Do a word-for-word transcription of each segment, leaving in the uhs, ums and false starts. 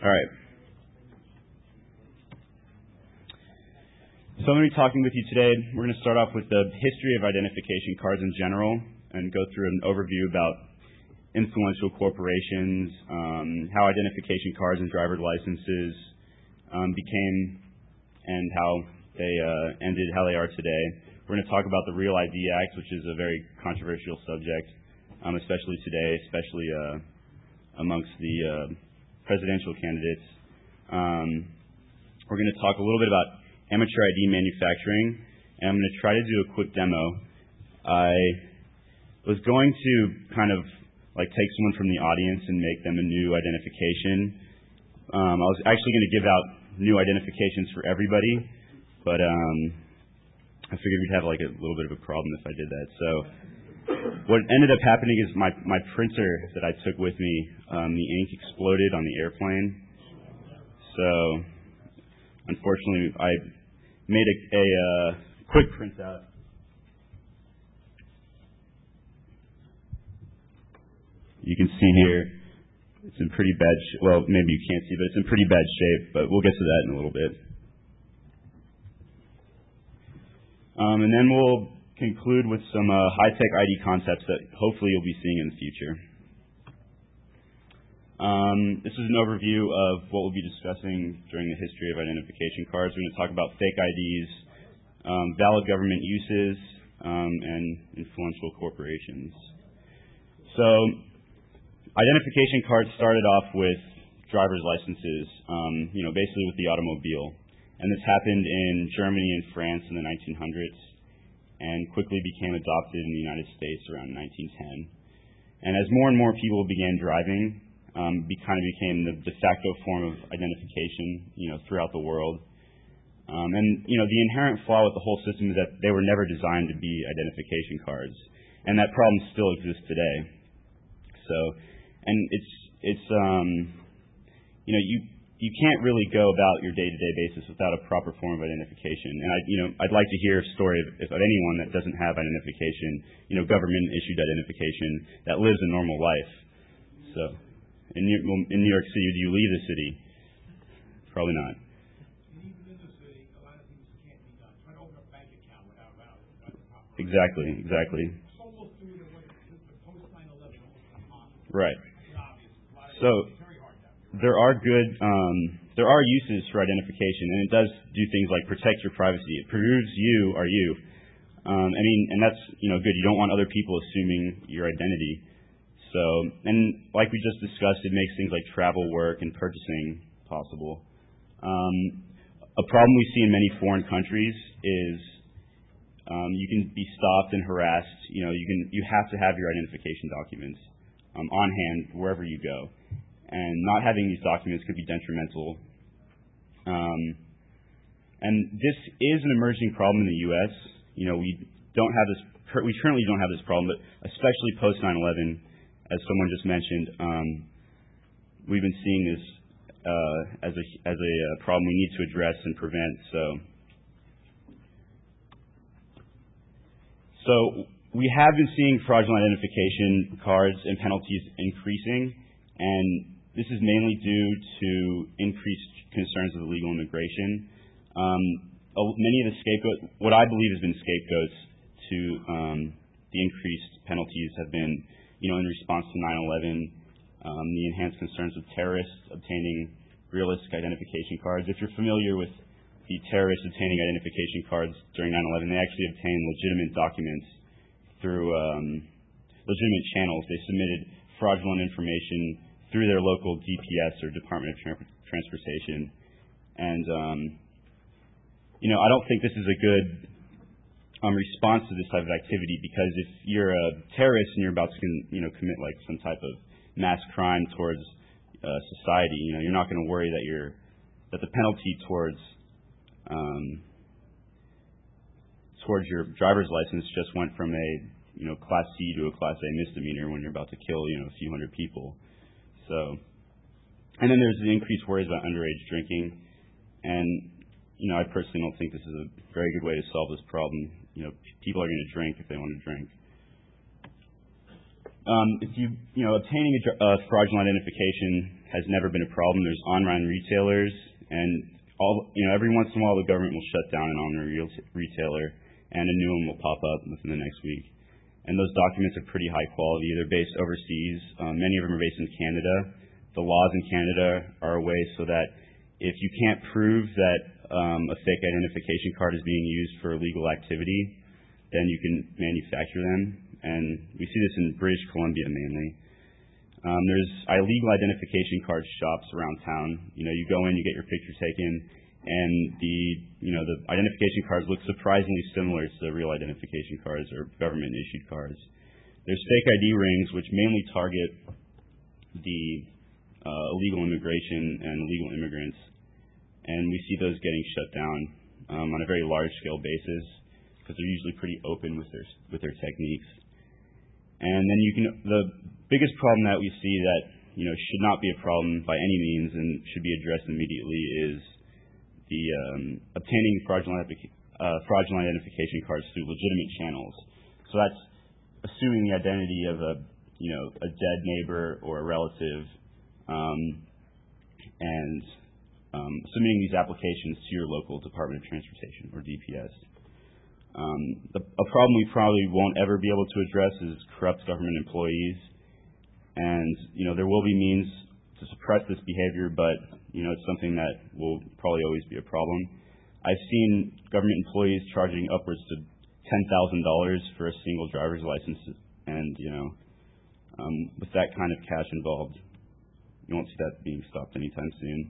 All right. So I'm going to be talking with you today. We're going to start off with the history of identification cards in general and go through an overview about influential corporations, um, how identification cards and driver's licenses um, became and how they uh, ended, how they are today. We're going to talk about the Real I D Act, which is a very controversial subject, um, especially today, especially uh, amongst the uh, presidential candidates. Um, we're going to talk a little bit about amateur I D manufacturing, and I'm going to try to do a quick demo. I was going to kind of like take someone from the audience and make them a new identification. Um, I was actually going to give out new identifications for everybody, but um, I figured we'd have like a little bit of a problem if I did that. So what ended up happening is my, my printer that I took with me, um, the ink exploded on the airplane. So unfortunately, I made a, a uh, quick printout. You can see here, it's in pretty bad shape. Well, maybe you can't see, but it's in pretty bad shape, but we'll get to that in a little bit. Um, and then we'll conclude with some uh, high-tech I D concepts that hopefully you'll be seeing in the future. Um, this is an overview of what we'll be discussing during the history of identification cards. We're going to talk about fake I Ds, um, valid government uses, um, and influential corporations. So identification cards started off with driver's licenses, um, you know, basically with the automobile. And this happened in Germany and France in the nineteen hundreds and quickly became adopted in the United States around nineteen ten. And as more and more people began driving, um, it kind of became the de facto form of identification, you know, throughout the world. Um, and, you know, the inherent flaw with the whole system is that they were never designed to be identification cards. And that problem still exists today. So, and it's, it's, um, you know, you, you can't really go about your day-to-day basis without a proper form of identification. And I, you know, I'd like to hear a story of, of anyone that doesn't have identification, you know, government-issued identification that lives a normal life. So, in New, in New York City, do you leave the city? Probably not. Even in the city, a lot of things can't be done. Try to open a bank account without a proper. Exactly, exactly. Almost through the post nine eleven, almost impossible. Right. It's so. There are good, um, there are uses for identification, and it does do things like protect your privacy. It proves you are you. Um, I mean, and that's, you know, good. You don't want other people assuming your identity. So, and like we just discussed, it makes things like travel, work, and purchasing possible. Um, a problem we see in many foreign countries is um, you can be stopped and harassed. You know, you can, you have to have your identification documents um, on hand wherever you go. And not having these documents could be detrimental. Um, and this is an emerging problem in the U S. You know, we don't have this. We currently don't have this problem, but especially post nine eleven, as someone just mentioned, um, we've been seeing this uh, as a as a problem we need to address and prevent. So, so we have been seeing fraudulent identification cards and penalties increasing, and this is mainly due to increased concerns of illegal immigration. Um, many of the scapegoats, what I believe has been scapegoats to um, the increased penalties have been, you know, in response to nine eleven, um, the enhanced concerns of terrorists obtaining realistic identification cards. If you're familiar with the terrorists obtaining identification cards during nine eleven, they actually obtained legitimate documents through um, legitimate channels. They submitted fraudulent information through their local D P S or Department of Tra- Transportation. And, um, you know, I don't think this is a good um, response to this type of activity, because if you're a terrorist and you're about to, you know, commit like some type of mass crime towards uh, society, you know, you're not going to worry that you're, that the penalty towards, um, towards your driver's license just went from a, you know, Class C to a Class A misdemeanor when you're about to kill, you know, a few hundred people. So, and then there's the increased worries about underage drinking, and, you know, I personally don't think this is a very good way to solve this problem. You know, people are going to drink if they want to drink. Um, if you, you know, obtaining a, a fraudulent identification has never been a problem. There's online retailers, and all you know, every once in a while the government will shut down an online retailer, and a new one will pop up within the next week. And those documents are pretty high quality. They're based overseas. Um, many of them are based in Canada. The laws in Canada are a way so that if you can't prove that um, a fake identification card is being used for illegal activity, then you can manufacture them. And we see this in British Columbia mainly. Um, there's illegal identification card shops around town. You know, you go in, you get your picture taken, and the you know the identification cards look surprisingly similar to the real identification cards or government issued cards. There's fake I D rings, which mainly target the uh, illegal immigration and illegal immigrants, and we see those getting shut down um, on a very large scale basis because they're usually pretty open with their with their techniques. And then you can the biggest problem that we see that you know should not be a problem by any means and should be addressed immediately is the um, obtaining fraudulent uh, fraudulent identification cards through legitimate channels. So that's assuming the identity of a you know a dead neighbor or a relative, um, and um, submitting these applications to your local Department of Transportation or D P S. Um, the, a problem we probably won't ever be able to address is corrupt government employees, and you know there will be means to suppress this behavior, but you know it's something that will probably always be a problem. I've seen government employees charging upwards to ten thousand dollars for a single driver's license, and you know um, with that kind of cash involved, you won't see that being stopped anytime soon.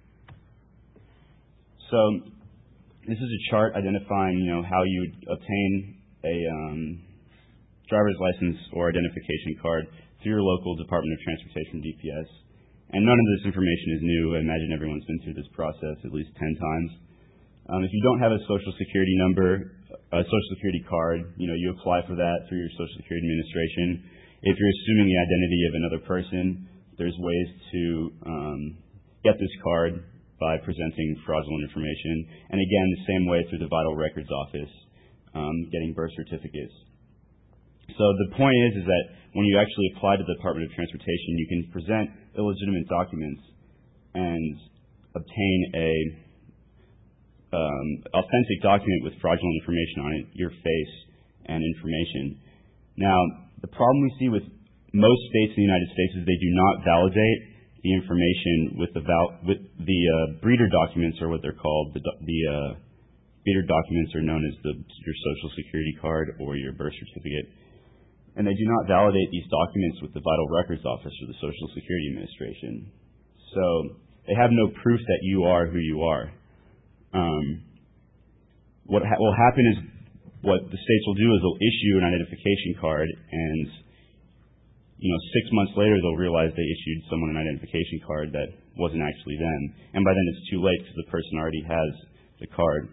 So this is a chart identifying, you know, how you would obtain a um, driver's license or identification card through your local Department of Transportation D P S. And none of this information is new. I imagine everyone's been through this process at least ten times. Um, if you don't have a Social Security number, a Social Security card, you know, you apply for that through your Social Security Administration. If you're assuming the identity of another person, there's ways to um, get this card by presenting fraudulent information. And again, the same way through the Vital Records Office, um, getting birth certificates. So the point is, is that when you actually apply to the Department of Transportation, you can present illegitimate documents and obtain a um, authentic document with fraudulent information on it, your face and information. Now, the problem we see with most states in the United States is they do not validate the information with the val- with the uh, breeder documents, or what they're called. The, do- the uh, breeder documents are known as the, your Social Security card or your birth certificate, and they do not validate these documents with the Vital Records Office or the Social Security Administration. So they have no proof that you are who you are. Um, what ha- will happen is what the states will do is they'll issue an identification card, and you know, six months later, they'll realize they issued someone an identification card that wasn't actually them. And by then it's too late because the person already has the card.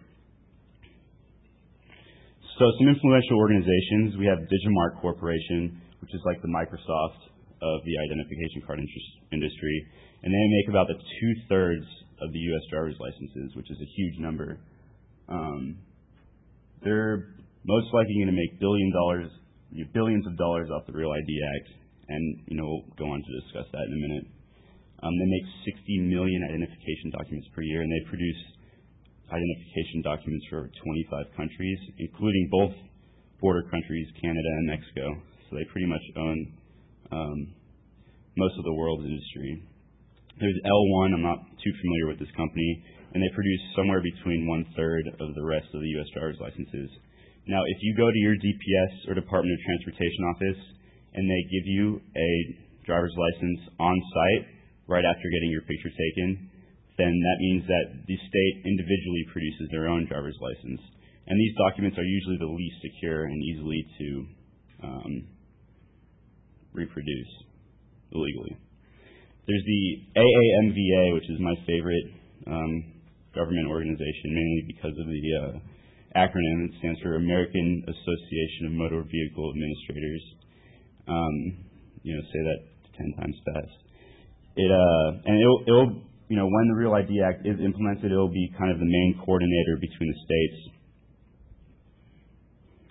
So some influential organizations, we have Digimarc Corporation, which is like the Microsoft of the identification card industry. And they make about the two-thirds of the U S driver's licenses, which is a huge number. Um, they're most likely going to make billion dollars, billions of dollars off the Real I D Act. And, you know, we'll go on to discuss that in a minute. Um, they make sixty million identification documents per year, and they produce identification documents for over twenty-five countries, including both border countries, Canada and Mexico. So they pretty much own um, most of the world's industry. There's L one. I'm not too familiar with this company, and they produce somewhere between one-third of the rest of the U S driver's licenses. Now, if you go to your D P S or Department of Transportation office, and they give you a driver's license on site right after getting your picture taken, then that means that the state individually produces their own driver's license. And these documents are usually the least secure and easily to um, reproduce illegally. There's the A A M V A, which is my favorite um, government organization, mainly because of the uh, acronym. It stands for American Association of Motor Vehicle Administrators. Um, you know, say that ten times fast. It uh, and it'll, it'll, you know, when the Real I D Act is implemented, it'll be kind of the main coordinator between the states.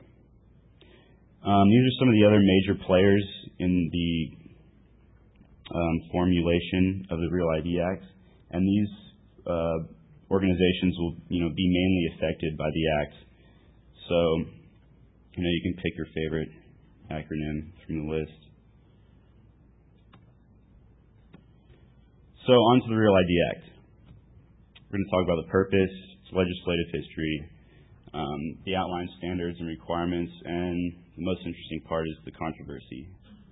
Um, these are some of the other major players in the um, formulation of the Real I D Act, and these uh, organizations will, you know, be mainly affected by the Act. So, you know, you can pick your favorite acronym from the list. So, on to the Real I D Act. We're going to talk about the purpose, its legislative history, um, the outline standards and requirements, and the most interesting part is the controversy.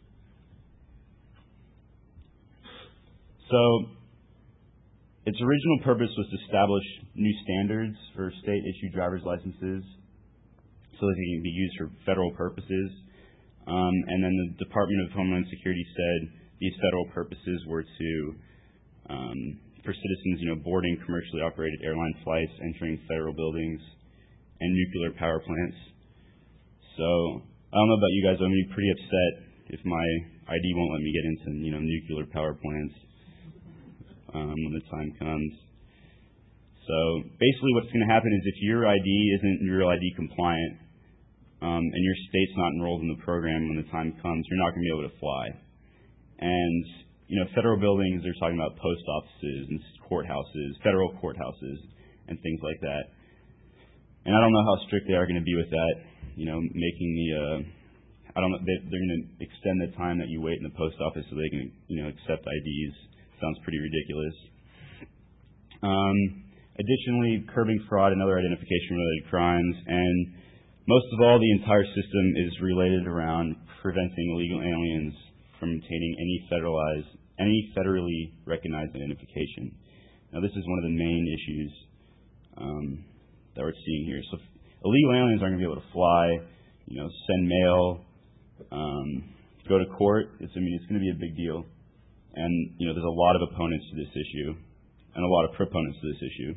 So, its original purpose was to establish new standards for state-issued driver's licenses so that they can be used for federal purposes. Um, and then the Department of Homeland Security said these federal purposes were to, um, for citizens, you know, boarding commercially operated airline flights, entering federal buildings, and nuclear power plants. So, I don't know about you guys, but I'm going to be pretty upset if my I D won't let me get into, you know, nuclear power plants um, when the time comes. So, basically what's going to happen is if your I D isn't Real I D compliant, um, and your state's not enrolled in the program when the time comes, you're not going to be able to fly. And, you know, federal buildings, they're talking about post offices and courthouses, federal courthouses, and things like that. And I don't know how strict they are going to be with that, you know, making the, uh, I don't know, they, they're going to extend the time that you wait in the post office so they can, you know, accept I Ds. Sounds pretty ridiculous. Um, additionally, curbing fraud and other identification-related crimes, and most of all, the entire system is related around preventing illegal aliens from obtaining any federalized, any federally recognized identification. Now, this is one of the main issues um, that we're seeing here. So, illegal aliens aren't going to be able to fly, you know, send mail, um, go to court. It's, I mean, it's going to be a big deal. And, you know, there's a lot of opponents to this issue and a lot of proponents to this issue.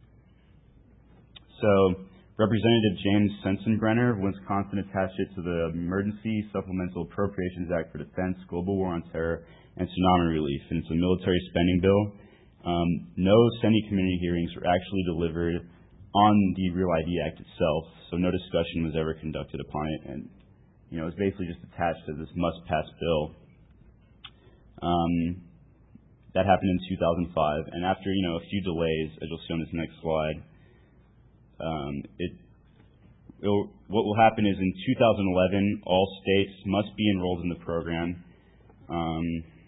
So, Representative James Sensenbrenner of Wisconsin attached it to the Emergency Supplemental Appropriations Act for Defense, Global War on Terror, and Tsunami Relief. And it's a military spending bill. Um, no Senate committee hearings were actually delivered on the Real I D Act itself, so no discussion was ever conducted upon it. And, you know, it was basically just attached to this must-pass bill. Um, that happened in two thousand five, and after, you know, a few delays, as you'll see on this next slide, um, it, it'll, what will happen is in two thousand eleven, all states must be enrolled in the program. Um,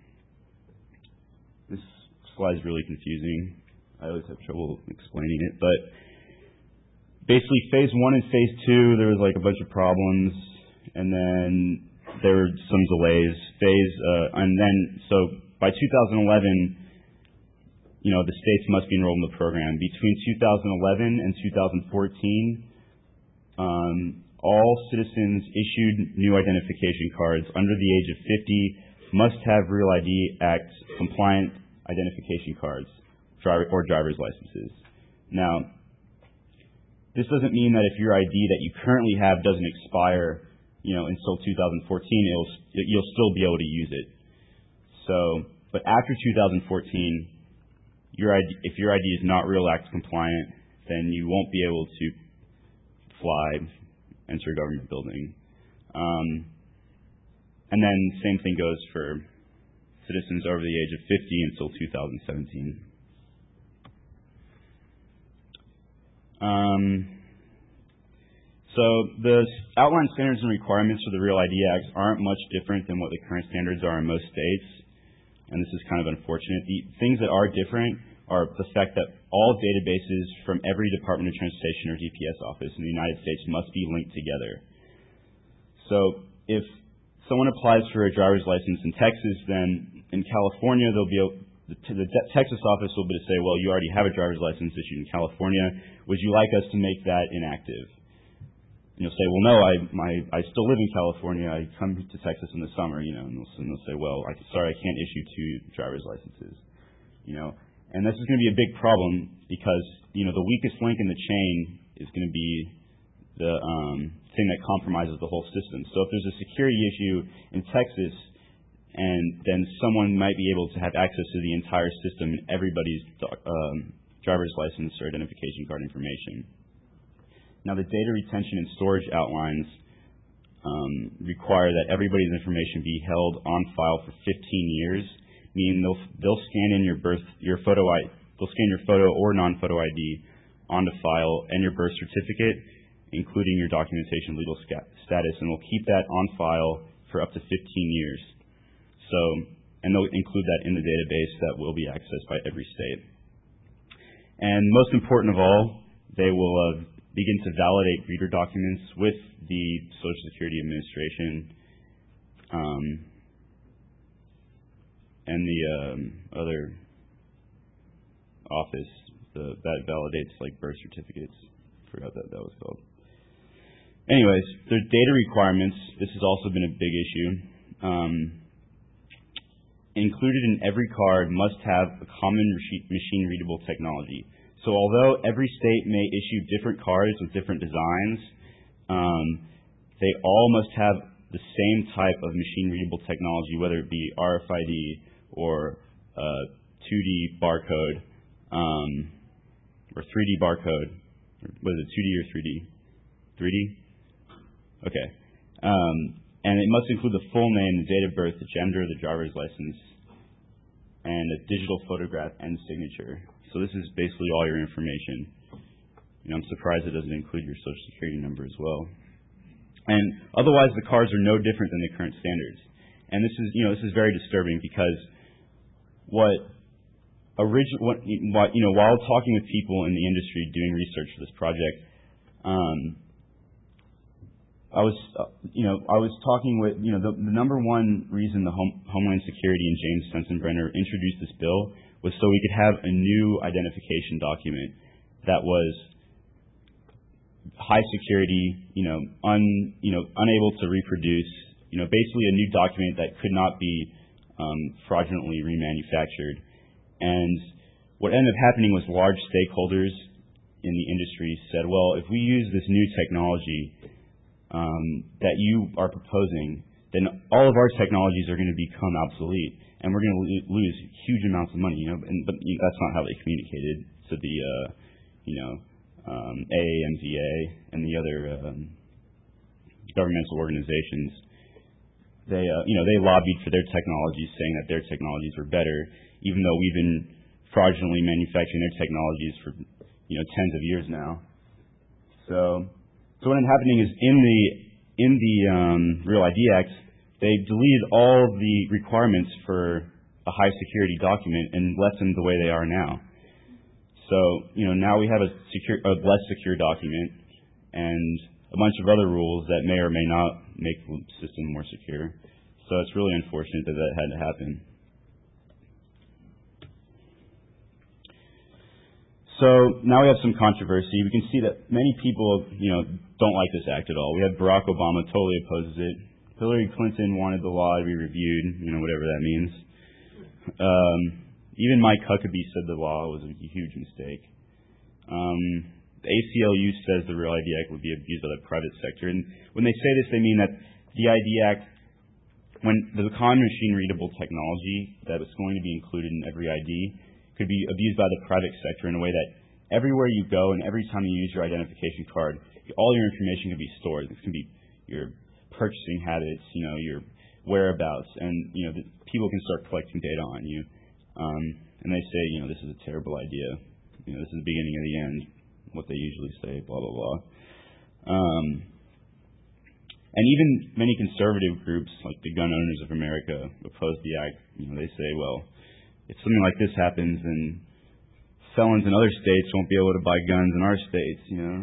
this slide is really confusing. I always have trouble explaining it, but basically phase one and phase two, there was like a bunch of problems, and then there were some delays. Phase, uh, and then, so by two thousand eleven, you know, the states must be enrolled in the program. Between two thousand eleven and two thousand fourteen, um, all citizens issued new identification cards under the age of fifty must have Real I D Act compliant identification cards driver, or driver's licenses. Now, this doesn't mean that if your I D that you currently have doesn't expire, you know, until two thousand fourteen, it'll, you'll still be able to use it. So, but after two thousand fourteen, your I D, if your I D is not Real Act compliant, then you won't be able to fly, enter a government building. Um, and then same thing goes for citizens over the age of fifty until two thousand seventeen. Um, so the outline standards and requirements for the Real I D Act aren't much different than what the current standards are in most states, and this is kind of unfortunate. The things that are different are the fact that all databases from every Department of Transportation or D P S office in the United States must be linked together. So if someone applies for a driver's license in Texas, then in California, they'll be able, the, the Texas office will be to say, well, you already have a driver's license issued in California. Would you like us to make that inactive? And you'll say, well, no, I my I still live in California. I come to Texas in the summer, you know, and they'll, and they'll say, well, I, sorry, I can't issue two driver's licenses, you know. And this is going to be a big problem because, you know, the weakest link in the chain is going to be the um, thing that compromises the whole system. So if there's a security issue in Texas, and then someone might be able to have access to the entire system and everybody's um, driver's license or identification card information. Now, the data retention and storage outlines um, require that everybody's information be held on file for fifteen years. meaning they'll they'll scan in your birth your photo I they'll scan your photo or non-photo I D onto file and your birth certificate, including your documentation legal sca- status, and they'll keep that on file for up to fifteen years. So, and they'll include that in the database that will be accessed by every state. And most important of all, they will uh, begin to validate reader documents with the Social Security Administration um, and the um, other office the, that validates like birth certificates. Forgot that that was called. Anyways, there's data requirements. This has also been a big issue. Um, included in every card must have a common machine-readable technology. So although every state may issue different cards with different designs, um, they all must have the same type of machine-readable technology, whether it be R F I D or uh, two D barcode um, or three D barcode. Was it two D or three D? three D? Okay. Um, and it must include the full name, the date of birth, the gender, the driver's license, and a digital photograph and signature. So this is basically all your information. You know, I'm surprised it doesn't include your Social Security number as well. And otherwise, the cards are no different than the current standards. And this is, you know, this is very disturbing because what origin, what, what, you know, while talking with people in the industry doing research for this project, um, I was, uh, you know, I was talking with, you know, the, the number one reason the Home, Homeland Security and James Sensenbrenner introduced this bill was so we could have a new identification document that was high security, you know, un, you know, unable to reproduce, you know, basically a new document that could not be um, fraudulently remanufactured. And what ended up happening was large stakeholders in the industry said, well, if we use this new technology um, that you are proposing, then all of our technologies are going to become obsolete, and we're going to lo- lose huge amounts of money. You know, and, but you know, that's not how they communicated to the, uh, you know, um, A A M V A and the other um, governmental organizations. They, uh, you know, they lobbied for their technologies, saying that their technologies were better, even though we've been fraudulently manufacturing their technologies for, you know, tens of years now. So, so what ended up happening is in the in the um, Real I D Act, they deleted all the requirements for a high security document and left them the way they are now. So, you know, now we have a secure, a less secure document and a bunch of other rules that may or may not make the system more secure. So it's really unfortunate that that had to happen. So now we have some controversy. We can see that many people, you know, don't like this act at all. We have Barack Obama totally opposes it. Hillary Clinton wanted the law to be reviewed, you know, whatever that means. Um, even Mike Huckabee said the law was a huge mistake. Um, the A C L U says the Real I D Act would be abused by the private sector. And when they say this, they mean that the I D Act, when the common machine-readable technology that was going to be included in every I D, could be abused by the private sector in a way that everywhere you go and every time you use your identification card, all your information can be stored. This can be your purchasing habits, you know, your whereabouts, and, you know, the, people can start collecting data on you. Um, and they say, you know, this is a terrible idea. You know, this is the beginning of the end, what they usually say, blah, blah, blah. Um, and even many conservative groups, like the Gun Owners of America, oppose the act. You know, they say, well, if something like this happens, then felons in other states won't be able to buy guns in our states, you know,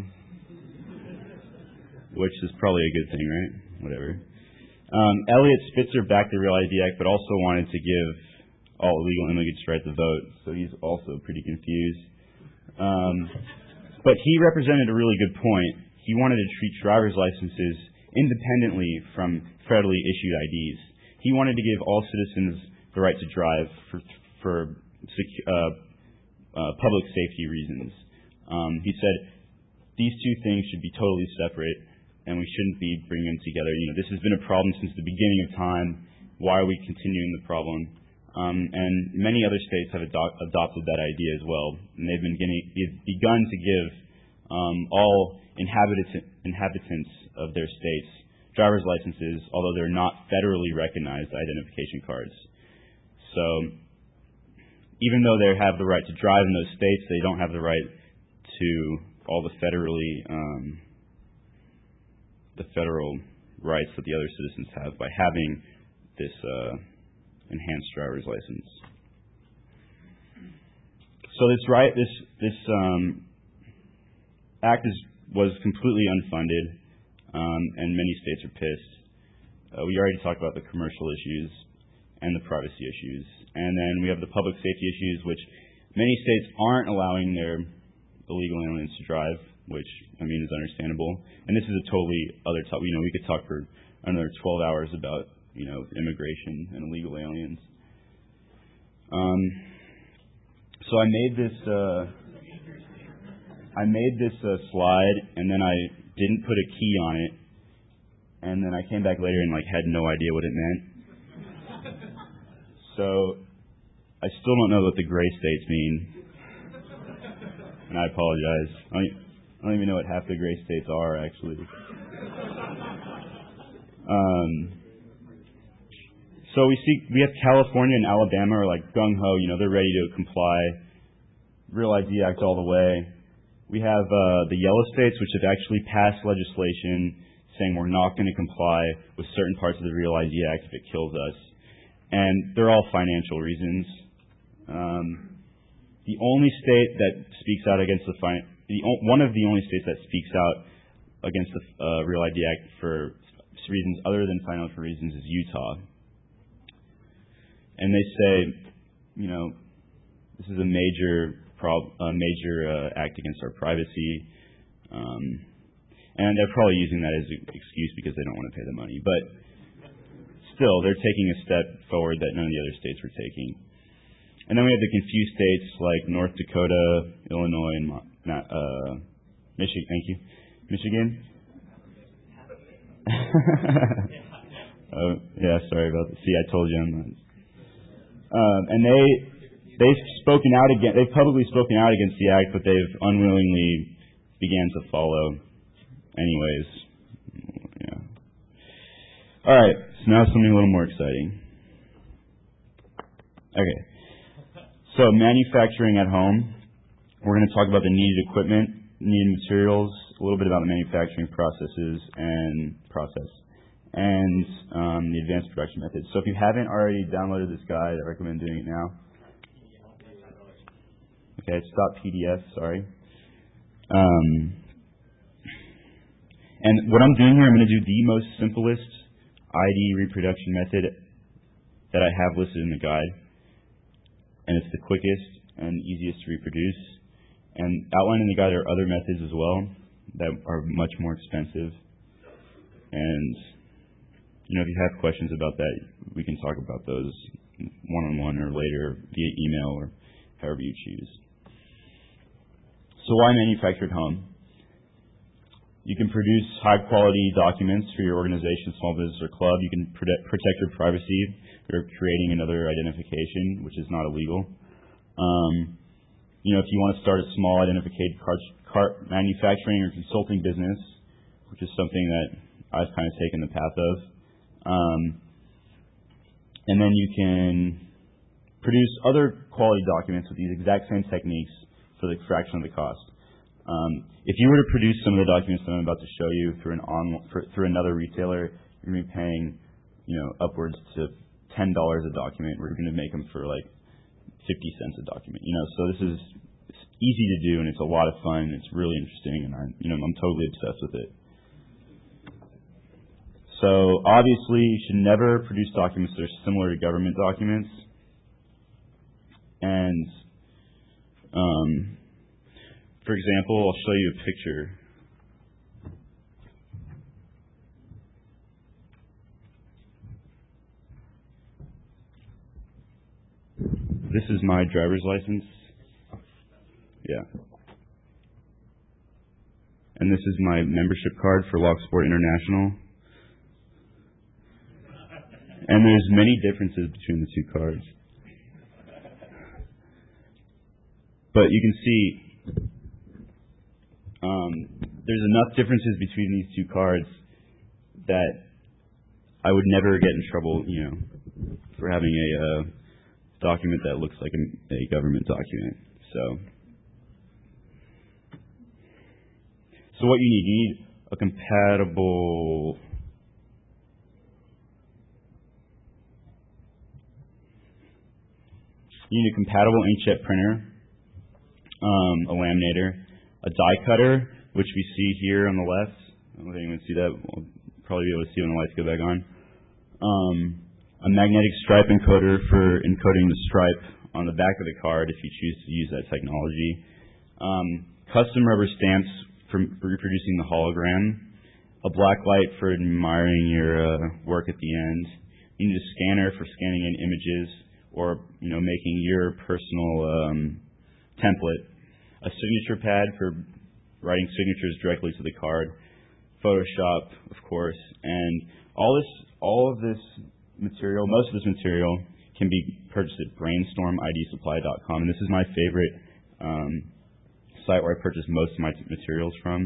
which is probably a good thing, right? Whatever. Um, Eliot Spitzer backed the Real I D Act, but also wanted to give all illegal immigrants the right to vote, so he's also pretty confused. Um, but he represented a really good point. He wanted to treat driver's licenses independently from federally issued I Ds. He wanted to give all citizens the right to drive for for secu- uh, uh, public safety reasons. Um, he said these two things should be totally separate, and we shouldn't be bringing them together. You know, this has been a problem since the beginning of time. Why are we continuing the problem? Um, and many other states have ado- adopted that idea as well, and they've been getting, they've begun to give um, all inhabitants inhabitants of their states driver's licenses, although they're not federally recognized identification cards. So even though they have the right to drive in those states, they don't have the right to all the federally um, the federal rights that the other citizens have by having this uh, enhanced driver's license. So this right, this this um, act is was completely unfunded, um, and many states are pissed. Uh, we already talked about the commercial issues and the privacy issues, and then we have the public safety issues, which many states aren't allowing their illegal aliens to drive, which I mean is understandable. And this is a totally other topic. You know, we could talk for another twelve hours about you know immigration and illegal aliens. Um, so I made this. Uh, I made this uh, slide, and then I didn't put a key on it, and then I came back later and like had no idea what it meant. So I still don't know what the gray states mean, and I apologize. I don't, I don't even know what half the gray states are actually. Um, so we see we have California and Alabama are like gung ho, you know, they're ready to comply. Real I D Act all the way. We have uh, the yellow states, which have actually passed legislation saying we're not going to comply with certain parts of the Real I D Act if it kills us. And they're all financial reasons. Um, the only state that speaks out against the, fin- the o- one of the only states that speaks out against the uh, Real I D Act for reasons other than financial reasons is Utah. And they say, you know, this is a major prob- a major uh, act against our privacy. Um, and they're probably using that as an excuse because they don't want to pay the money. But still, they're taking a step forward that none of the other states were taking. And then we have the confused states like North Dakota, Illinois, and uh, Michigan. Thank you. Michigan? oh, yeah, sorry about that. See, I told you I'm not. Um, and they, they've spoken out against, they've publicly spoken out against the act, but they've unwillingly began to follow anyways. Yeah. All right, so now something a little more exciting. Okay. So manufacturing at home. We're going to talk about the needed equipment, needed materials, a little bit about the manufacturing processes and process, and um, the advanced production methods. So if you haven't already downloaded this guide, I recommend doing it now. Okay, it's .pdf, sorry. Um, and what I'm doing here, I'm going to do the most simplest I D reproduction method that I have listed in the guide. And it's the quickest and easiest to reproduce. And outlined in the guide are other methods as well that are much more expensive. And, you know, if you have questions about that, we can talk about those one-on-one or later via email or however you choose. So why manufacture at home? You can produce high-quality documents for your organization, small business, or club. You can protect, protect your privacy. You're creating another identification, which is not illegal. Um, you know, if you want to start a small identification cart, cart manufacturing or consulting business, which is something that I've kind of taken the path of, um, and then you can produce other quality documents with these exact same techniques for the fraction of the cost. Um, if you were to produce some of the documents that I'm about to show you through an on, for, through another retailer, you're going to be paying, you know, upwards to ten dollars a document. We're going to make them for like fifty cents a document. You know, so this is it's easy to do and it's a lot of fun. And it's really interesting, and I, you know, I'm totally obsessed with it. So obviously, you should never produce documents that are similar to government documents. And um, for example, I'll show you a picture. This is my driver's license. Yeah. And this is my membership card for Locksport International. And there's many differences between the two cards. But you can see um, there's enough differences between these two cards that I would never get in trouble, you know, for having a uh, document that looks like a, a government document. So, so what you need, you need a compatible You need a compatible inkjet printer, um, a laminator, a die cutter, which we see here on the left. I don't know if anyone can see that. We'll probably be able to see when the lights go back on. Um, a magnetic stripe encoder for encoding the stripe on the back of the card if you choose to use that technology. Um, custom rubber stamps for reproducing the hologram. A black light for admiring your uh, work at the end. You need a scanner for scanning in images, or, you know, making your personal um, template, a signature pad for writing signatures directly to the card, Photoshop, of course, and all this, all of this material, most of this material can be purchased at brainstorm I D supply dot com, and this is my favorite um, site where I purchase most of my t- materials from.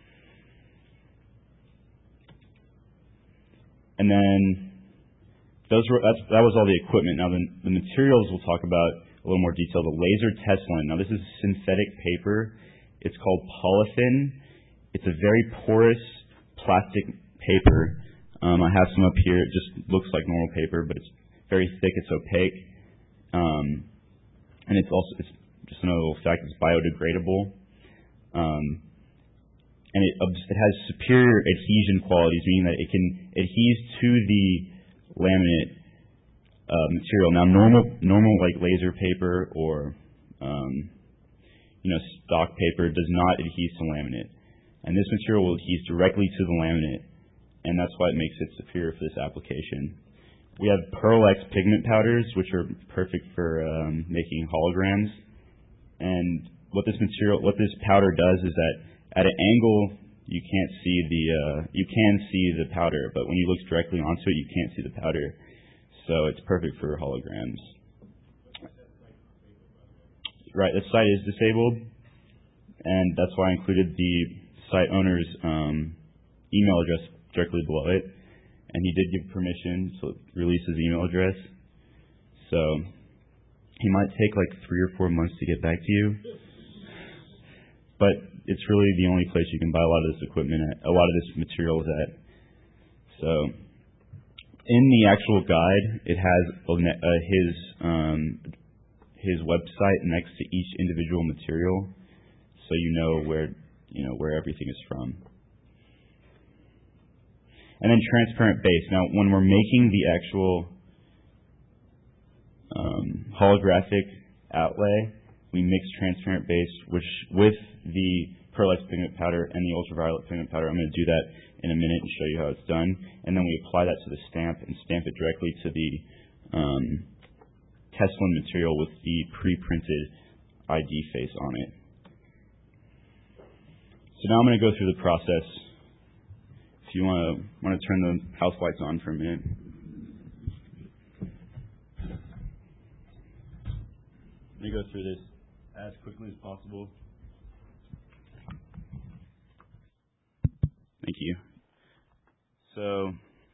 And then Those were, that's, that was all the equipment. Now, the, the materials we'll talk about a little more detail. The laser Teslin. Now, this is synthetic paper. It's called polythene. It's a very porous plastic paper. Um, I have some up here. It just looks like normal paper, but it's very thick. It's opaque. Um, and it's also, it's just another little fact, it's biodegradable. Um, and it, it has superior adhesion qualities, meaning that it can adhere to the laminate uh, material. Now, normal, normal like laser paper or um, you know stock paper does not adhere to laminate, and this material will adhere directly to the laminate, and that's why it makes it superior for this application. We have Pearl X pigment powders, which are perfect for um, making holograms. And what this material, what this powder does, is that at an angle you can't see the uh, you can see the powder, but when you look directly onto it, you can't see the powder. So it's perfect for holograms. Right, the site is disabled, and that's why I included the site owner's um, email address directly below it. And he did give permission to release his email address. So he might take like three or four months to get back to you. But it's really the only place you can buy a lot of this equipment at, a lot of this materials at. So in the actual guide, it has uh, his um, his website next to each individual material, so you know where you know where everything is from. And then transparent base. Now, when we're making the actual um, holographic outlay, we mix transparent base which, with the Pearl X pigment powder and the ultraviolet pigment powder. I'm going to do that in a minute and show you how it's done. And then we apply that to the stamp and stamp it directly to the um, Teslin material with the pre-printed I D face on it. So now I'm going to go through the process. If you want to want to turn the house lights on for a minute. Let me go through this as quickly as possible. Thank you. So,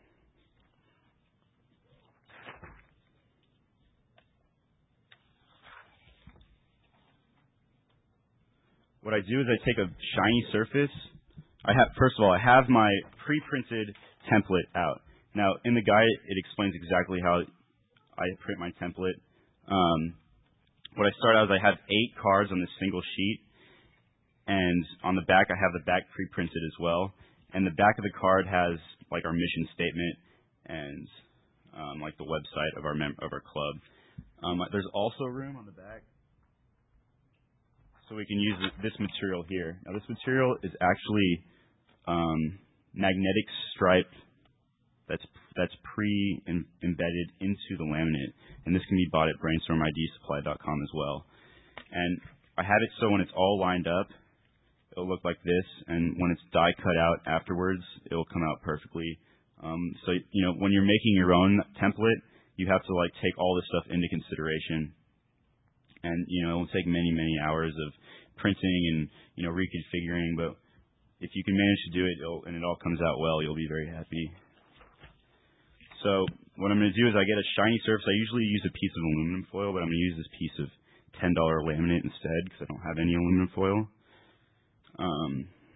what I do is I take a shiny surface. I have, first of all, I have my pre-printed template out. Now, in the guide, it explains exactly how I print my template. Um, what I start out is I have eight cards on this single sheet, and on the back, I have the back pre-printed as well. And the back of the card has like our mission statement and um, like the website of our mem- of our club. Um, there's also room on the back so we can use this material here. Now, this material is actually um, magnetic stripe that's that's pre-embedded into the laminate, and this can be bought at brainstorm I D supply dot com as well. And I have it so when it's all lined up, it'll look like this, and when it's die cut out afterwards, it'll come out perfectly. Um, so, you know, when you're making your own template, you have to like take all this stuff into consideration. And, you know, it'll take many, many hours of printing and, you know, reconfiguring, but if you can manage to do it it'll, and it all comes out well, you'll be very happy. So what I'm going to do is I get a shiny surface. I usually use a piece of aluminum foil, but I'm going to use this piece of ten dollar laminate instead because I don't have any aluminum foil. Um,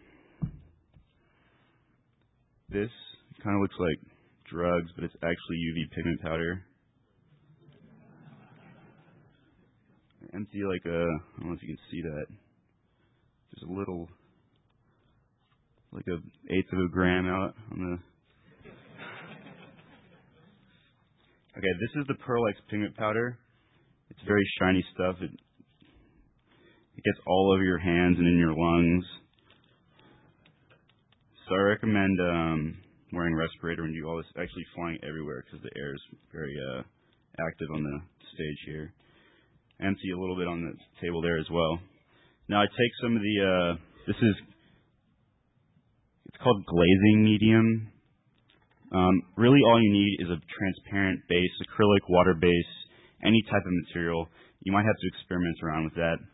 this kind of looks like drugs, but it's actually U V pigment powder. I empty like a, I don't know if you can see that. There's a little, like a eighth of a gram out on the. Okay, this is the Pearl X pigment powder. It's very shiny stuff. It, it gets all over your hands and in your lungs. So I recommend um, wearing a respirator when you do all this. Actually flying everywhere because the air is very uh, active on the stage here. Empty a little bit on the table there as well. Now I take some of the, uh, this is, it's called glazing medium. Um, really all you need is a transparent base, acrylic, water base, any type of material. You might have to experiment around with that.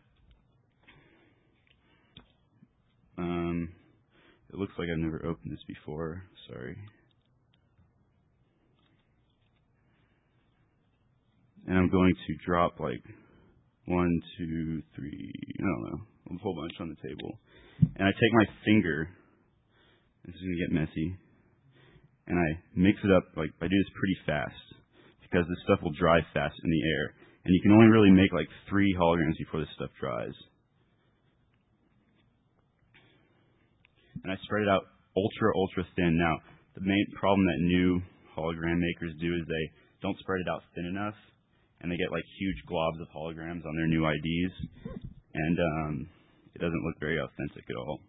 Um, it looks like I've never opened this before. Sorry. And I'm going to drop like one, two, three, I don't know, a whole bunch on the table. And I take my finger, this is going to get messy, and I mix it up, like, I do this pretty fast, because this stuff will dry fast in the air. And you can only really make like three holograms before this stuff dries. And I spread it out ultra, ultra thin. Now, the main problem that new hologram makers do is they don't spread it out thin enough, and they get like huge globs of holograms on their new I Ds, and um, it doesn't look very authentic at all.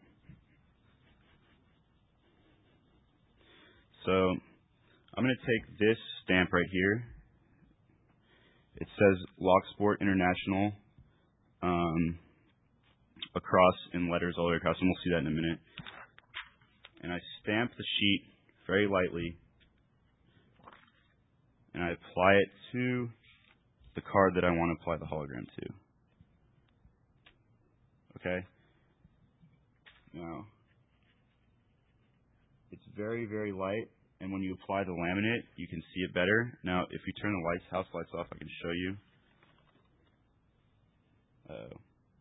So I'm going to take this stamp right here. It says Locksport International um, across in letters all the way across, and we'll see that in a minute. And I stamp the sheet very lightly, and I apply it to the card that I want to apply the hologram to. Okay? Now, it's very, very light, and when you apply the laminate, you can see it better. Now, if you turn the lights, house lights off, I can show you. Uh,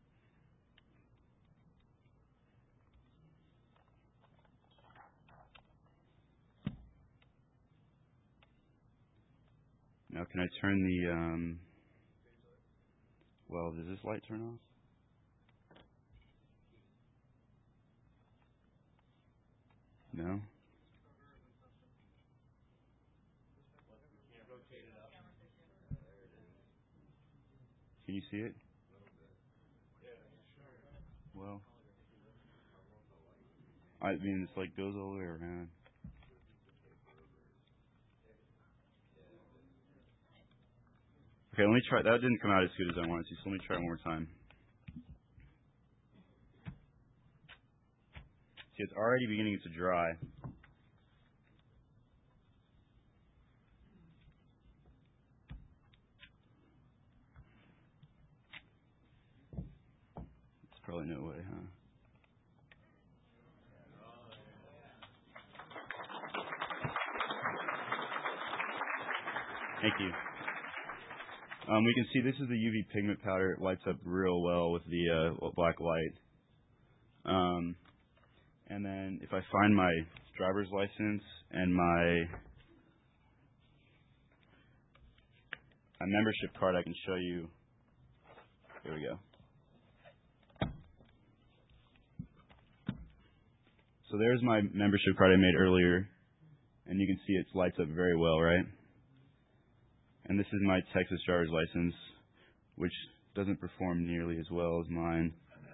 now, can I turn the, um, well, does this light turn off? No? Can you see it? Well, I mean, it's like goes all the way around. Okay, let me try. That didn't come out as good as I wanted to, so let me try one more time. See, it's already beginning to dry. It's probably no way, huh? Thank you. Um, we can see this is the U V pigment powder. It lights up real well with the uh, black light. Um, and then if I find my driver's license and my my membership card, I can show you. Here we go. So there's my membership card I made earlier, and you can see it lights up very well, right? And this is my Texas driver's license, which doesn't perform nearly as well as mine.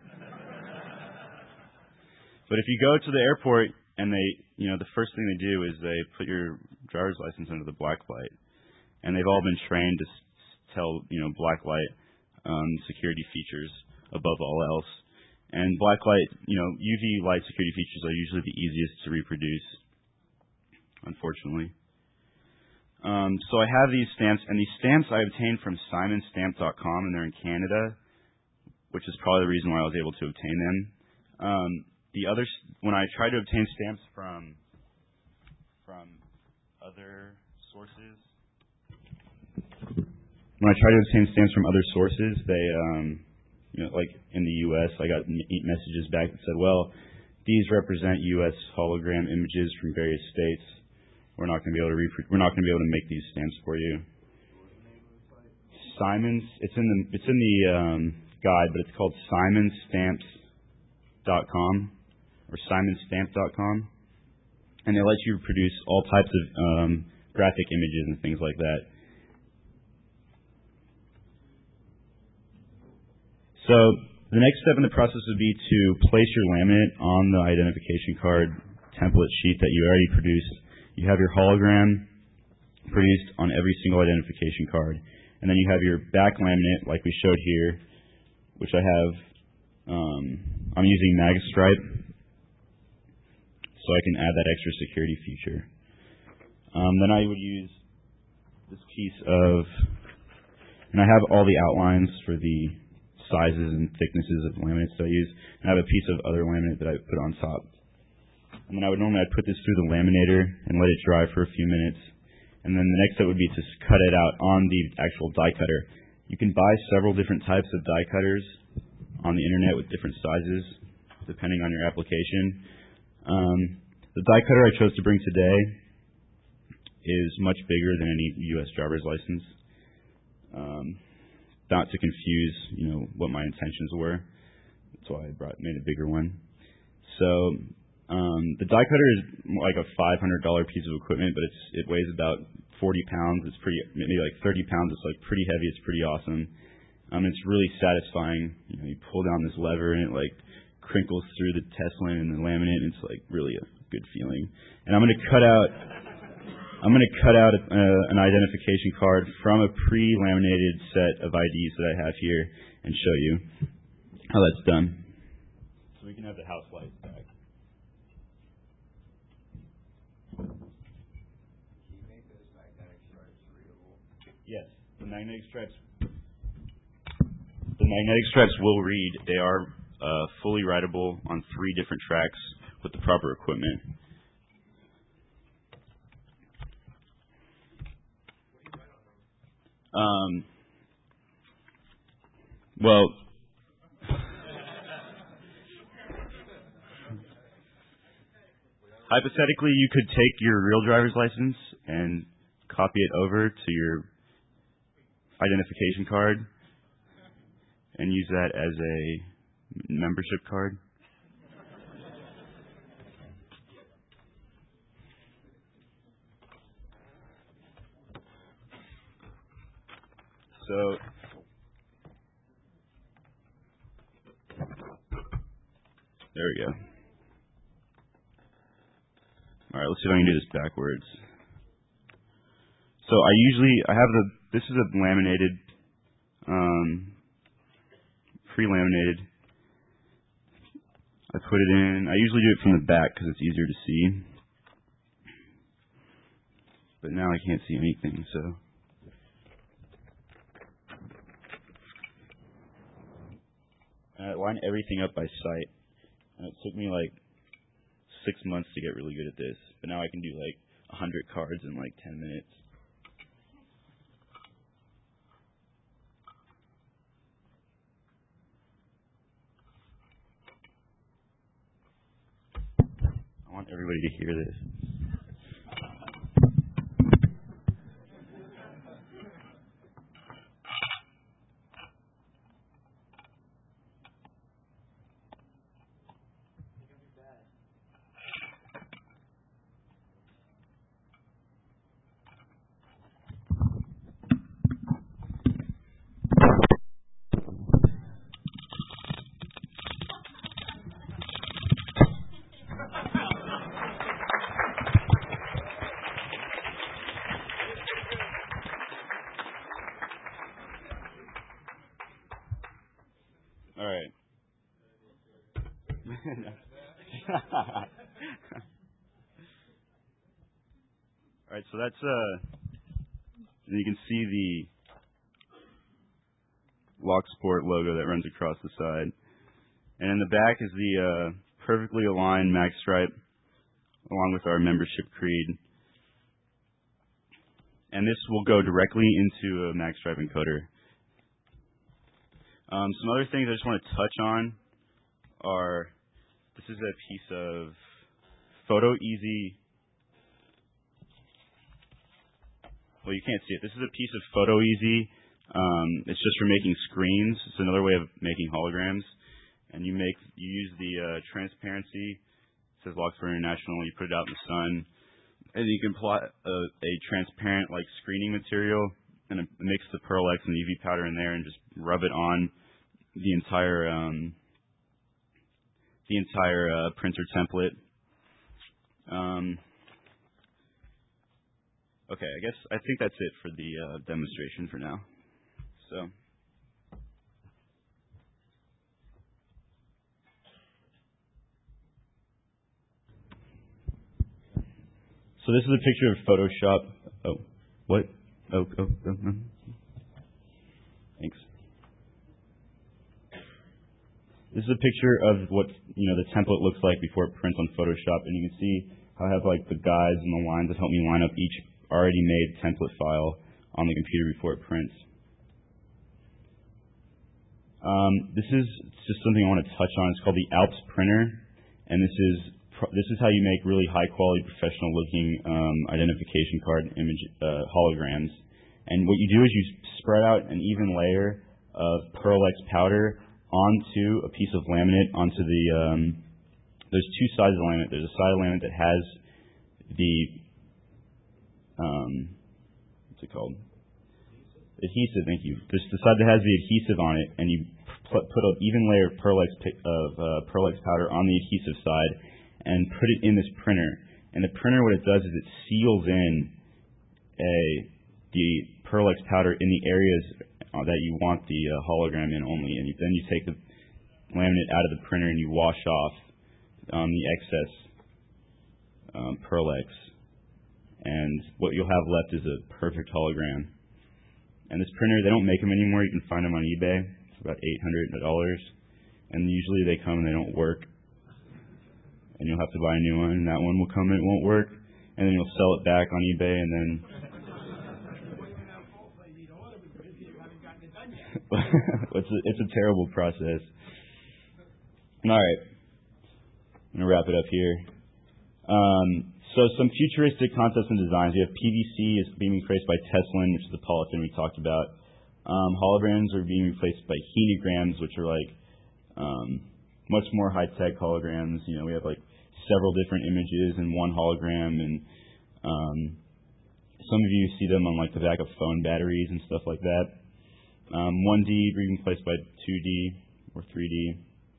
But if you go to the airport and they, you know, the first thing they do is they put your driver's license under the black light. And they've all been trained to tell, you know, black light um, security features above all else. And black light, you know, U V light security features are usually the easiest to reproduce, unfortunately. Um, so I have these stamps, and these stamps I obtained from simon stamp dot com, and they're in Canada, which is probably the reason why I was able to obtain them. Um, the other, when I tried to obtain stamps from from other sources, when I try to obtain stamps from other sources, they, um, you know, like in the U S, I got messages back that said, well, these represent U S hologram images from various states. We're not going to be able to repro- we're not going to be able to make these stamps for you. Simon's, it's in the it's in the um, guide, but it's called simon stamps dot com or simon stamp dot com, and they let you produce all types of um, graphic images and things like that. So the next step in the process would be to place your laminate on the identification card template sheet that you already produced. You have your hologram produced on every single identification card. And then you have your back laminate like we showed here, which I have, um, I'm using MagStripe, so I can add that extra security feature. Um, then I would use this piece of, and I have all the outlines for the sizes and thicknesses of laminates that I use, and I have a piece of other laminate that I put on top. And then I would normally I'd put this through the laminator and let it dry for a few minutes. And then the next step would be to cut it out on the actual die cutter. You can buy several different types of die cutters on the internet with different sizes, depending on your application. Um, the die cutter I chose to bring today is much bigger than any U S driver's license. Um, not to confuse, you know, what my intentions were. That's why I brought made a bigger one. So um, the die cutter is like a five hundred dollars piece of equipment, but it's it weighs about forty pounds. It's pretty, maybe like thirty pounds. It's like pretty heavy. It's pretty awesome. Um, it's really satisfying. You know, you pull down this lever and it like crinkles through the Tesla and the laminate. And it's like really a good feeling. And I'm going to cut out. I'm going to cut out a, uh, an identification card from a pre-laminated set of I Ds that I have here and show you how that's done. So we can have the house lights back. Yes, the magnetic stripes. The magnetic stripes will read. They are uh, fully writable on three different tracks with the proper equipment. Um, well, hypothetically, you could take your real driver's license and copy it over to your identification card and use that as a membership card. So there we go. All right, let's see if I can do this backwards. So I usually I have the this is a laminated, um, pre-laminated. I put it in. I usually do it from the back because it's easier to see. But now I can't see anything, so. And I line everything up by sight. And it took me like six months to get really good at this. But now I can do like a hundred cards in like ten minutes. I want everybody to hear this. All right. All right, so that's uh you can see the Locksport logo that runs across the side. And in the back is the uh, perfectly aligned MagStripe along with our membership creed. and this will go directly into a magstripe encoder. Um, some other things I just want to touch on are, this is a piece of PhotoEZ. Well, you can't see it. This is a piece of PhotoEZ. Um, it's just for making screens. It's another way of making holograms. And you make, you use the uh, transparency. It says Luxfer International. You put it out in the sun, and you can apply a, a transparent like screening material and mix the Pearl X and U V powder in there, and just rub it on the entire um, the entire uh, printer template. Um, okay, I guess I think that's it for the uh, demonstration for now. So. So this is a picture of Photoshop. Oh, what? Oh, oh, oh, no. Thanks. This is a picture of what, you know, the template looks like before it prints on Photoshop, and you can see how I have like the guides and the lines that help me line up each already made template file on the computer before it prints. Um, this is just something I want to touch on. It's called the Alps printer, and this is This is how you make really high-quality, professional-looking um, identification card image uh, holograms. And what you do is you spread out an even layer of Pearl X powder onto a piece of laminate, onto the, um, there's two sides of the laminate. There's a side of laminate that has the, um, what's it called? Adhesive, thank you. There's the side that has the adhesive on it, and you put an even layer of Pearl X, of, uh, Pearl X powder on the adhesive side, and put it in this printer. And the printer, what it does is it seals in a the Pearl X powder in the areas uh, that you want the uh, hologram in only. And you, then you take the laminate out of the printer and you wash off um, the excess um, Pearl X. And what you'll have left is a perfect hologram. And this printer, they don't make them anymore. You can find them on eBay. It's about eight hundred dollars. And usually they come and they don't work. And you'll have to buy a new one, and that one will come and it won't work, and then you'll sell it back on eBay, and then it's a, it's a terrible process. All right, I'm gonna wrap it up here. Um, so some futuristic concepts and designs. We have P V C is being replaced by Teslin, which is the polyethylene we talked about. Um, holograms are being replaced by henograms, which are like um, much more high-tech holograms. You know, we have like several different images in one hologram, and um, some of you see them on like the back of phone batteries and stuff like that. Um, one D being replaced by two D or three D.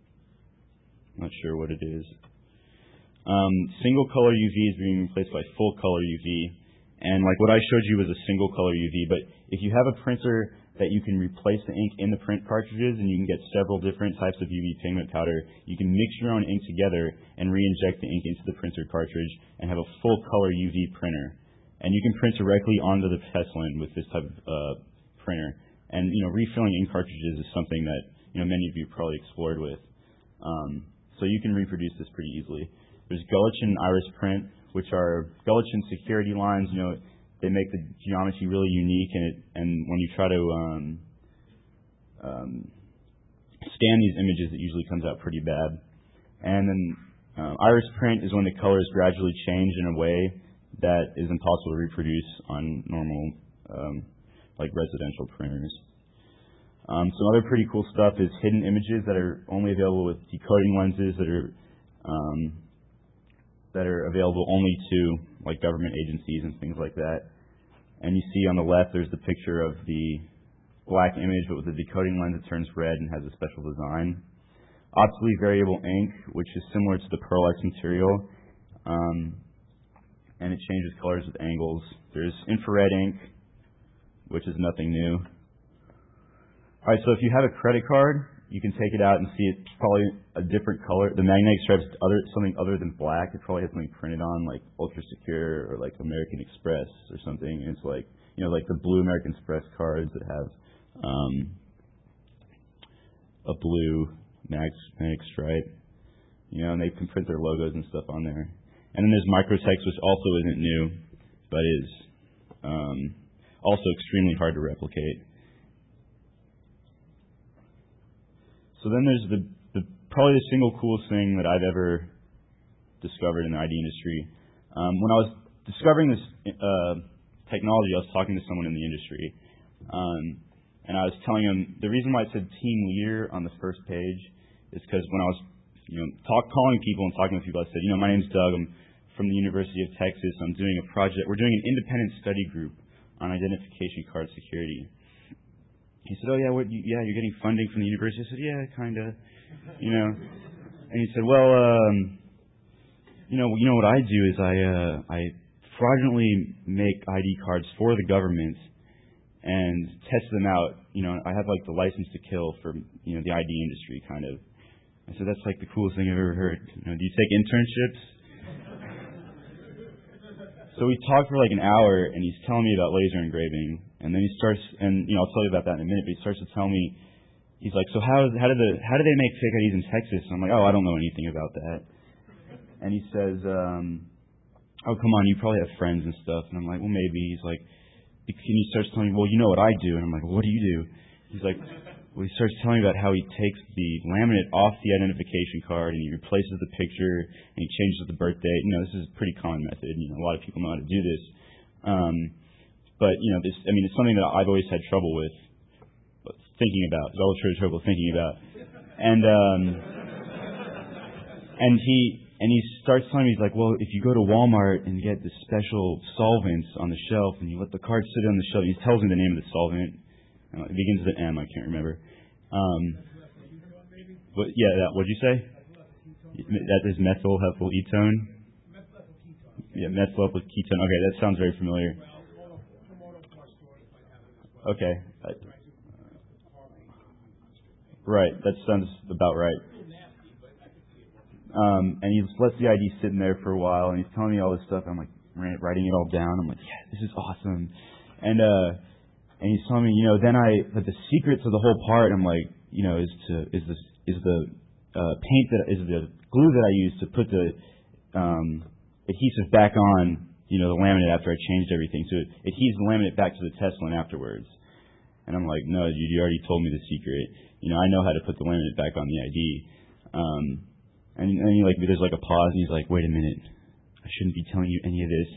Not sure what it is. Um, single color U V is being replaced by full color U V, and like what I showed you was a single color U V. But if you have a printer that you can replace the ink in the print cartridges, and you can get several different types of U V pigment powder. You can mix your own ink together and re-inject the ink into the printer cartridge and have a full color U V printer. And you can print directly onto the Teslin with this type of uh, printer. And you know, refilling ink cartridges is something that you know many of you probably explored with. Um, so you can reproduce this pretty easily. There's Guillochen Iris Print, which are Guillochen security lines. You know, they make the geometry really unique, and it, and when you try to um, um, scan these images, it usually comes out pretty bad. And then uh, iris print is when the colors gradually change in a way that is impossible to reproduce on normal, um, like residential printers. Um, some other pretty cool stuff is hidden images that are only available with decoding lenses that are um, that are available only to like government agencies and things like that. And you see on the left there's the picture of the black image, but with the decoding lens it turns red and has a special design. Optically variable ink, which is similar to the Pearl X material, um, and it changes colors with angles. There's infrared ink, which is nothing new. All right, so if you have a credit card, you can take it out and see it's probably a different color. The magnetic stripe is other, something other than black. It probably has something printed on, like Ultra Secure or like American Express or something. And it's like, you know, like the blue American Express cards that have um, a blue magnetic stripe. You know, and they can print their logos and stuff on there. And then there's Microtext, which also isn't new, but is um, also extremely hard to replicate. So then there's the, the probably the single coolest thing that I've ever discovered in the I D industry. Um, when I was discovering this uh, technology, I was talking to someone in the industry, um, and I was telling him the reason why it said team leader on the first page is because when I was, you know, talk, calling people and talking with people, I said, you know, my name's Doug. I'm from the University of Texas. I'm doing a project. We're doing an independent study group on identification card security. He said, oh, yeah, what, you, yeah, you're getting funding from the university? I said, yeah, kind of, you know. And he said, well, um, you know, you know what I do is I, uh, I fraudulently make I D cards for the government and test them out. You know, I have like the license to kill for, you know, the I D industry, kind of. I said, that's like the coolest thing I've ever heard. You know, do you take internships? So we talked for like an hour, and he's telling me about laser engraving, and then he starts, and you know, I'll tell you about that in a minute. But he starts to tell me, he's like, so how how do the how do they make fake I Ds in Texas? And I'm like, oh, I don't know anything about that. And he says, um, oh, come on, you probably have friends and stuff. And I'm like, well, maybe. He's like, and he starts telling me, well, you know what I do? And I'm like, well, what do you do? He's like, well, he starts telling me about how he takes the laminate off the identification card and he replaces the picture and he changes the birth date. You know, this is a pretty common method. You know, a lot of people know how to do this. Um, but, you know, this, I mean, it's something that I've always had trouble with thinking about. It's always trouble thinking about. And, um, and he, and he starts telling me, he's like, well, if you go to Walmart and get the special solvents on the shelf and you let the card sit on the shelf, he tells me the name of the solvent. It begins with an M. I can't remember. Um, but yeah, that, what'd you say? That is methyl ethyl ketone. Yeah, methyl ethyl ketone. Okay, that sounds very familiar. Okay. Right, that sounds about right. Um, and he just lets the I D sit in there for a while, and he's telling me all this stuff. I'm like writing it all down. I'm like, yeah, this is awesome. And uh, and he's telling me, you know, then I, but the secret to the whole part, I'm like, you know, is to is this is the uh, paint that is the glue that I use to put the um, adhesive back on, you know, the laminate after I changed everything. So it adheres the laminate back to the test one afterwards. And I'm like, no, dude, you already told me the secret. You know, I know how to put the laminate back on the I D. Um, and and he like, there's like a pause, and he's like, wait a minute, I shouldn't be telling you any of this.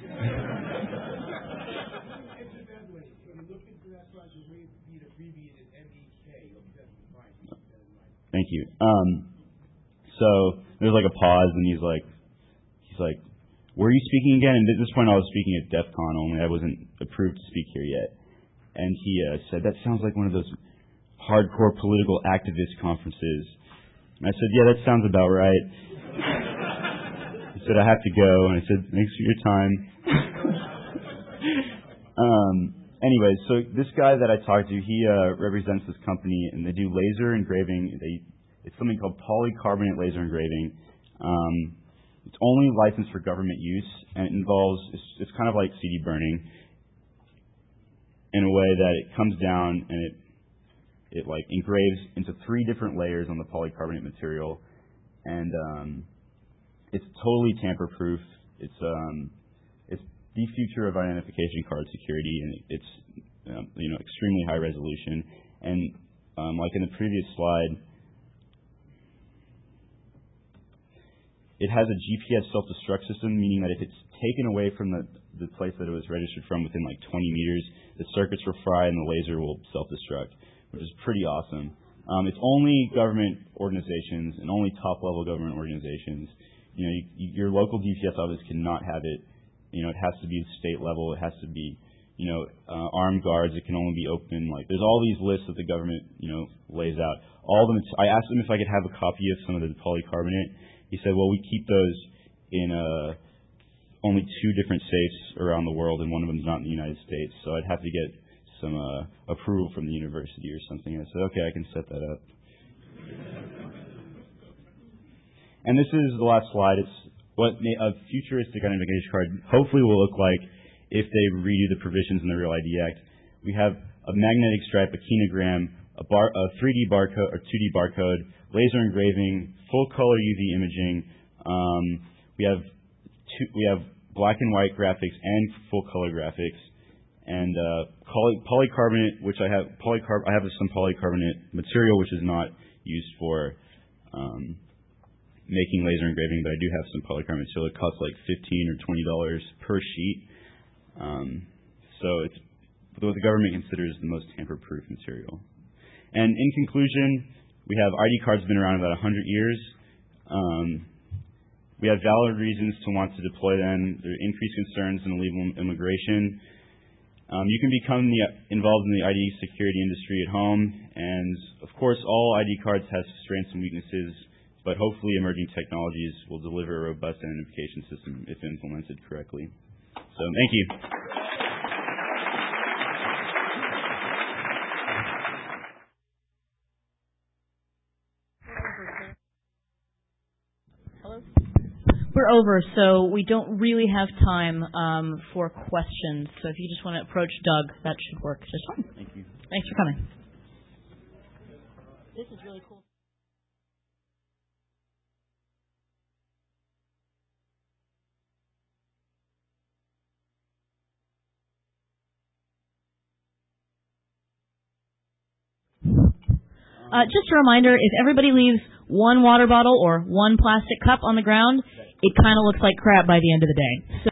Thank you. Um, so there's like a pause, and he's like, he's like, were you speaking again? And at this point, I was speaking at DEF CON only. I wasn't approved to speak here yet. And he uh, said, that sounds like one of those hardcore political activist conferences. And I said, yeah, that sounds about right. He said, I have to go. And I said, thanks for your time. um, anyway, so this guy that I talked to, he uh, represents this company, and they do laser engraving. They, it's something called polycarbonate laser engraving. Um, it's only licensed for government use, and it involves, it's, it's kind of like C D burning in a way that it comes down and it it like engraves into three different layers on the polycarbonate material, and um, it's totally tamper-proof. It's um, it's the future of identification card security, and it's um, you know extremely high resolution. And um, like in the previous slide, it has a G P S self-destruct system, meaning that if it's taken away from the the place that it was registered from within like twenty meters, the circuits will fry and the laser will self-destruct, which is pretty awesome. Um, it's only government organizations and only top-level government organizations. You know, you, you, your local D P S office cannot have it. You know, it has to be state level. It has to be, you know, uh, armed guards. It can only be open. Like, there's all these lists that the government, you know, lays out. All of them. I asked him if I could have a copy of some of the polycarbonate. He said, well, we keep those in uh, only two different safes around the world, and one of them is not in the United States. So I'd have to get some uh, approval from the university or something. I said, okay, I can set that up. And this is the last slide. It's what a futuristic identification card hopefully will look like if they redo the provisions in the Real I D Act. We have a magnetic stripe, a kinogram, a, bar, a three D barcode or two D barcode, laser engraving, full color U V imaging. Um, we have two, we have black and white graphics and full color graphics. and uh, poly- polycarbonate, which I have polycarb- I have some polycarbonate material which is not used for um, making laser engraving, but I do have some polycarbonate material. It costs like fifteen or twenty dollars per sheet. Um, so it's what the government considers the most tamper-proof material. And in conclusion, we have I D cards been around about one hundred years. Um, we have valid reasons to want to deploy them. There are increased concerns in illegal immigration. Um, you can become the, involved in the I D security industry at home, and of course, all I D cards have strengths and weaknesses, but hopefully emerging technologies will deliver a robust identification system if implemented correctly. So, thank you. We're over, so we don't really have time um, for questions. So if you just want to approach Doug, that should work just fine. Thank you. Thanks for coming. This is really cool. Uh, just a reminder, if everybody leaves one water bottle or one plastic cup on the ground, it kind of looks like crap by the end of the day. So